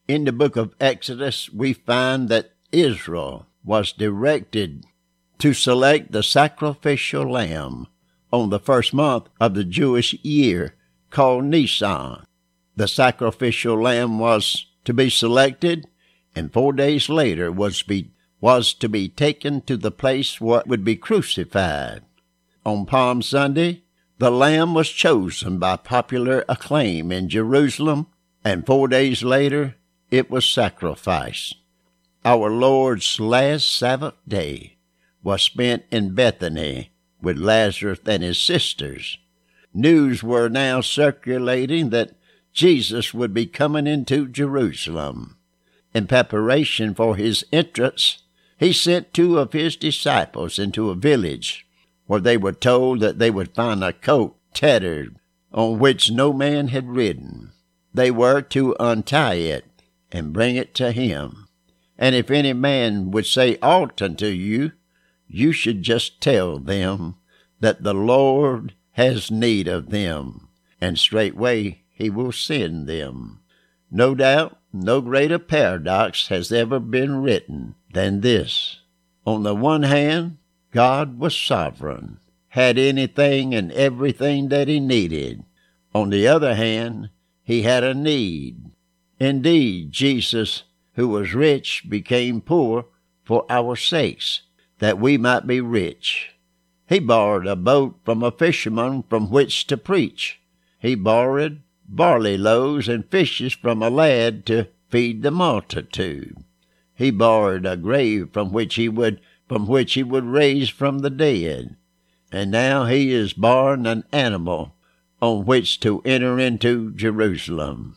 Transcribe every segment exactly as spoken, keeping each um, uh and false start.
In the book of Exodus, we find that Israel was directed to select the sacrificial lamb on the first month of the Jewish year, called Nisan. The sacrificial lamb was to be selected, and four days later was, be, was to be taken to the place where it would be crucified. On Palm Sunday, the lamb was chosen by popular acclaim in Jerusalem, and four days later it was sacrificed. Our Lord's last Sabbath day was spent in Bethany with Lazarus and his sisters. News were now circulating that Jesus would be coming into Jerusalem. In preparation for his entrance, he sent two of his disciples into a village where they were told that they would find a coat tattered on which no man had ridden. They were to untie it and bring it to him. And if any man would say aught unto you, you should just tell them that the Lord has need of them, and straightway he will send them. No doubt, no greater paradox has ever been written than this. On the one hand, God was sovereign, had anything and everything that he needed. On the other hand, he had a need. Indeed, Jesus, who was rich, became poor for our sakes, that we might be rich. He borrowed a boat from a fisherman from which to preach. He borrowed barley loaves and fishes from a lad to feed the multitude. He borrowed a grave from which he would from which he would raise from the dead. And now he is borrowing an animal on which to enter into Jerusalem.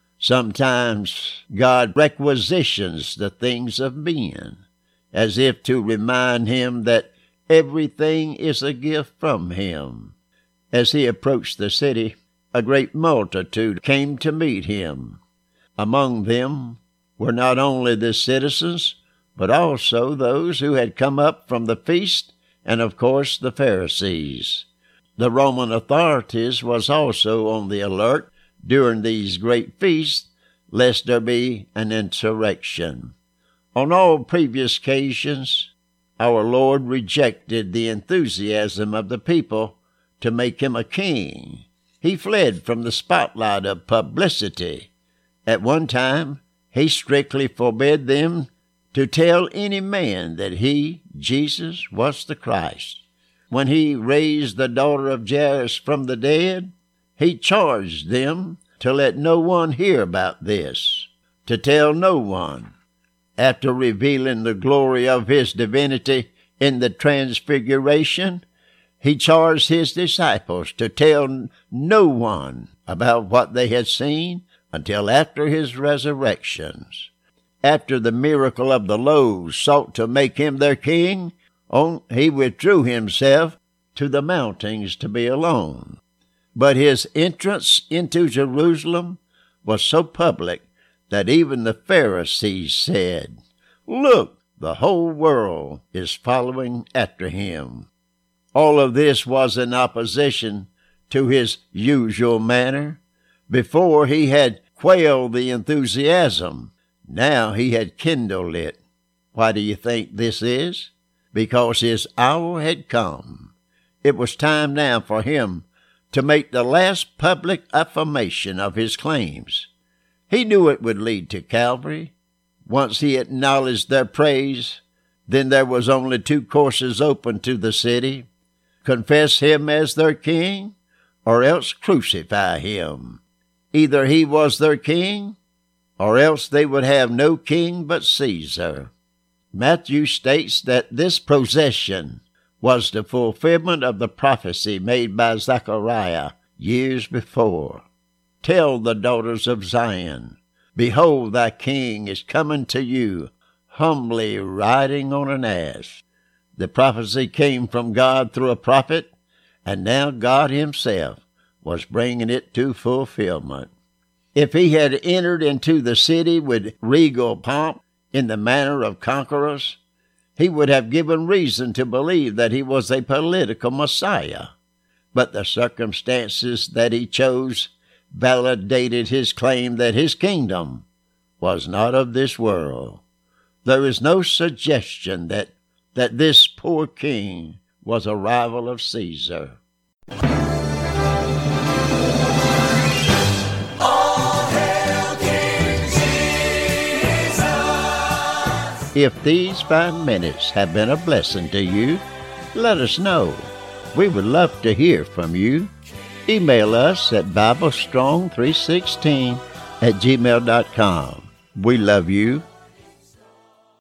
Sometimes God requisitions the things of men, as if to remind him that everything is a gift from him. As he approached the city, a great multitude came to meet him. Among them were not only the citizens, but also those who had come up from the feast, and of course the Pharisees. The Roman authorities was also on the alert during these great feasts, lest there be an insurrection. On all previous occasions, our Lord rejected the enthusiasm of the people to make him a king. He fled from the spotlight of publicity. At one time, he strictly forbade them to tell any man that he, Jesus, was the Christ. When he raised the daughter of Jairus from the dead, he charged them to let no one hear about this, to tell no one. After revealing the glory of his divinity in the transfiguration, he charged his disciples to tell no one about what they had seen until after his resurrections. After the miracle of the loaves sought to make him their king, on, he withdrew himself to the mountains to be alone. But his entrance into Jerusalem was so public that even the Pharisees said, "Look, the whole world is following after him." All of this was in opposition to his usual manner. Before he had quailed the enthusiasm, now he had kindled it. Why do you think this is? Because his hour had come. It was time now for him to make the last public affirmation of his claims. He knew it would lead to Calvary. Once he acknowledged their praise, then there was only two courses open to the city: confess him as their king, or else crucify him. Either he was their king, or else they would have no king but Caesar. Matthew states that this procession was the fulfillment of the prophecy made by Zechariah years before. Tell the daughters of Zion, behold, thy king is coming to you, humbly riding on an ass. The prophecy came from God through a prophet, and now God himself was bringing it to fulfillment. If he had entered into the city with regal pomp in the manner of conquerors, he would have given reason to believe that he was a political Messiah. But the circumstances that he chose validated his claim that his kingdom was not of this world. There is no suggestion that, that this poor king was a rival of Caesar. If these five minutes have been a blessing to you, let us know. We would love to hear from you. Email us at bible strong three sixteen at gmail dot com. We love you